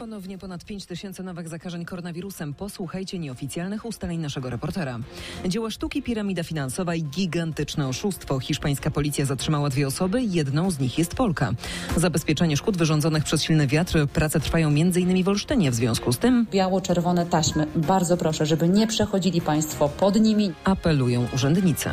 Ponownie ponad 5 000 nowych zakażeń koronawirusem. Posłuchajcie nieoficjalnych ustaleń naszego reportera. Dzieła sztuki, piramida finansowa i gigantyczne oszustwo. Hiszpańska policja zatrzymała 2 osoby, jedną z nich jest Polka. Zabezpieczenie szkód wyrządzonych przez silny wiatr. Prace trwają m.in. w Olsztynie. W związku z tym biało-czerwone taśmy. Bardzo proszę, żeby nie przechodzili Państwo pod nimi. Apelują urzędnicy.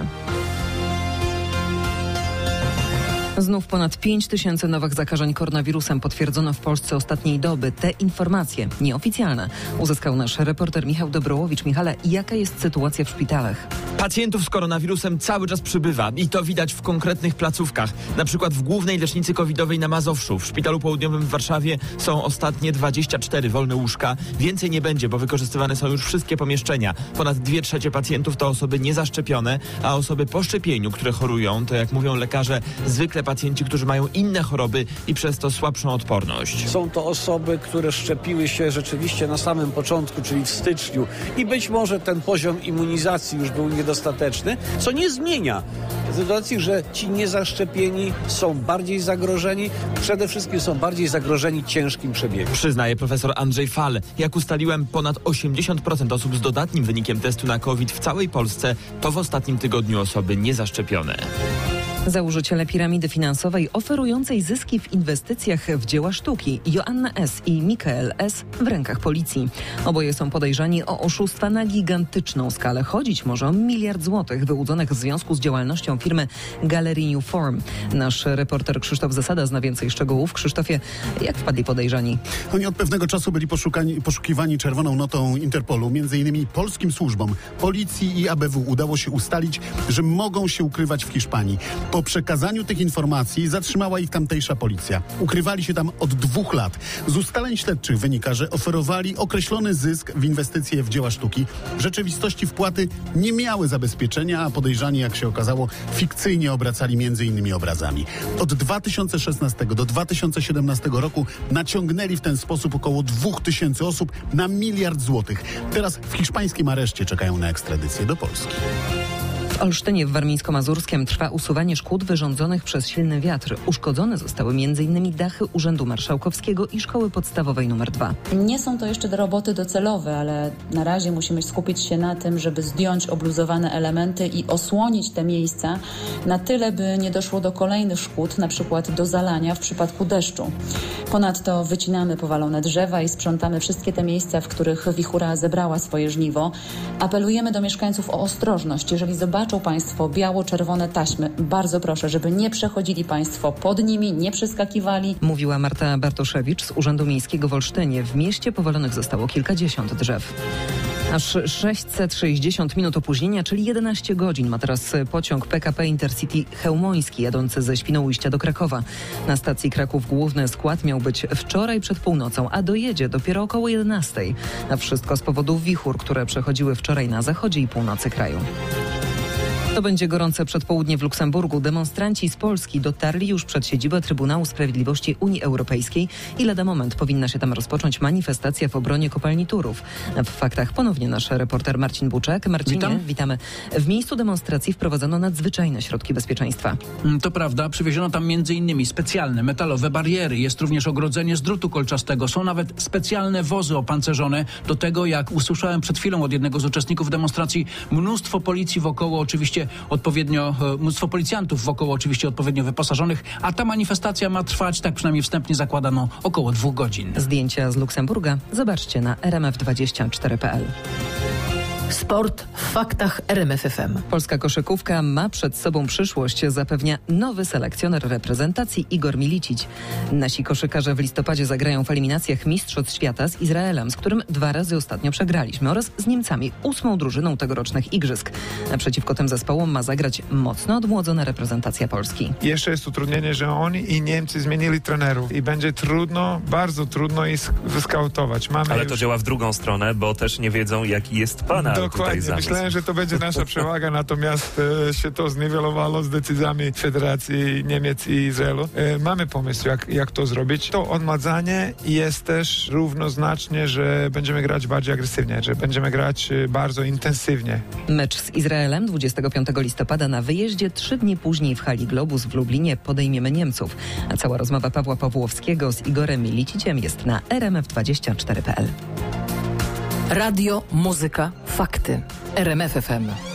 Znów ponad 5 000 nowych zakażeń koronawirusem potwierdzono w Polsce ostatniej doby. Te informacje, nieoficjalne, uzyskał nasz reporter Michał Dobrołowicz. Michale, jaka jest sytuacja w szpitalach? Pacjentów z koronawirusem cały czas przybywa i to widać w konkretnych placówkach. Na przykład w Głównej Lecznicy Covidowej na Mazowszu. W Szpitalu Południowym w Warszawie są ostatnie 24 wolne łóżka. Więcej nie będzie, bo wykorzystywane są już wszystkie pomieszczenia. Ponad 2/3 pacjentów to osoby niezaszczepione, a osoby po szczepieniu, które chorują, to jak mówią lekarze, zwykle pacjenci, którzy mają inne choroby i przez to słabszą odporność. Są to osoby, które szczepiły się rzeczywiście na samym początku, czyli w styczniu i być może ten poziom immunizacji już był niedostateczny, co nie zmienia sytuacji, że ci niezaszczepieni są bardziej zagrożeni, przede wszystkim są bardziej zagrożeni ciężkim przebiegiem. Przyznaje profesor Andrzej Fal. Jak ustaliłem, ponad 80% osób z dodatnim wynikiem testu na COVID w całej Polsce to w ostatnim tygodniu osoby niezaszczepione. Założyciele piramidy finansowej oferującej zyski w inwestycjach w dzieła sztuki Joanna S. i Mikael S. w rękach policji. Oboje są podejrzani o oszustwa na gigantyczną skalę. Chodzić może o 1 miliard złotych wyłudzonych w związku z działalnością firmy Gallery New Form. Nasz reporter Krzysztof Zasada zna więcej szczegółów. Krzysztofie, jak wpadli podejrzani? Oni od pewnego czasu byli poszukiwani czerwoną notą Interpolu. Między innymi polskim służbom, policji i ABW udało się ustalić, że mogą się ukrywać w Hiszpanii. Po przekazaniu tych informacji zatrzymała ich tamtejsza policja. Ukrywali się tam od 2 lat. Z ustaleń śledczych wynika, że oferowali określony zysk w inwestycje w dzieła sztuki. W rzeczywistości wpłaty nie miały zabezpieczenia, a podejrzani, jak się okazało, fikcyjnie obracali m.in. obrazami. Od 2016 do 2017 roku naciągnęli w ten sposób około 2000 osób na 1 miliard złotych. Teraz w hiszpańskim areszcie czekają na ekstradycję do Polski. W Olsztynie w Warmińsko-Mazurskiem trwa usuwanie szkód wyrządzonych przez silny wiatr. Uszkodzone zostały m.in. dachy Urzędu Marszałkowskiego i Szkoły Podstawowej nr 2. Nie są to jeszcze roboty docelowe, ale na razie musimy skupić się na tym, żeby zdjąć obluzowane elementy i osłonić te miejsca na tyle, by nie doszło do kolejnych szkód, na przykład do zalania w przypadku deszczu. Ponadto wycinamy powalone drzewa i sprzątamy wszystkie te miejsca, w których wichura zebrała swoje żniwo. Apelujemy do mieszkańców o ostrożność. Jeżeli zobaczą Państwo biało-czerwone taśmy, bardzo proszę, żeby nie przechodzili Państwo pod nimi, nie przeskakiwali. Mówiła Marta Bartoszewicz z Urzędu Miejskiego w Olsztynie. W mieście powalonych zostało kilkadziesiąt drzew. Aż 660 minut opóźnienia, czyli 11 godzin ma teraz pociąg PKP Intercity Chełmoński jadący ze Świnoujścia do Krakowa. Na stacji Kraków Główny skład miał być wczoraj przed północą, a dojedzie dopiero około 11. A wszystko z powodu wichur, które przechodziły wczoraj na zachodzie i północy kraju. To będzie gorące przedpołudnie w Luksemburgu. Demonstranci z Polski dotarli już przed siedzibę Trybunału Sprawiedliwości Unii Europejskiej i lada moment powinna się tam rozpocząć manifestacja w obronie kopalni Turów. W faktach ponownie nasz reporter Marcin Buczek. Marcinie, witamy. W miejscu demonstracji wprowadzono nadzwyczajne środki bezpieczeństwa. To prawda, przywieziono tam m.in. specjalne metalowe bariery, jest również ogrodzenie z drutu kolczastego, są nawet specjalne wozy opancerzone. Do tego, jak usłyszałem przed chwilą od jednego z uczestników demonstracji, mnóstwo policji wokoło, oczywiście mnóstwo policjantów wokoło oczywiście odpowiednio wyposażonych, a ta manifestacja ma trwać, tak przynajmniej wstępnie zakładano, około 2 godzin. Zdjęcia z Luksemburga zobaczcie na rmf24.pl. Sport w faktach RMF FM. Polska koszykówka ma przed sobą przyszłość, zapewnia nowy selekcjoner reprezentacji Igor Milicic. Nasi koszykarze w listopadzie zagrają w eliminacjach Mistrzostw Świata z Izraelem, z którym 2 razy ostatnio przegraliśmy, oraz z Niemcami, 8. drużyną tegorocznych igrzysk. Naprzeciwko tym zespołom ma zagrać mocno odmłodzona reprezentacja Polski. Jeszcze jest utrudnienie, że oni i Niemcy zmienili trenerów i będzie trudno, bardzo trudno ich wyskautować. Ale to działa w drugą stronę, bo też nie wiedzą, jaki jest pana tutaj Dokładnie. zamysł. Myślałem, że to będzie nasza przewaga, natomiast się to zniwelowało z decyzjami Federacji Niemiec i Izraelu. Mamy pomysł, jak to zrobić. To odmadzanie jest też równoznacznie, że będziemy grać bardziej agresywnie, że będziemy grać bardzo intensywnie. Mecz z Izraelem 25 listopada na wyjeździe. 3 dni później w hali Globus w Lublinie podejmiemy Niemców. A cała rozmowa Pawła Pawłowskiego z Igorem Miliciciem jest na rmf24.pl. Radio, muzyka, fakty. RMF FM.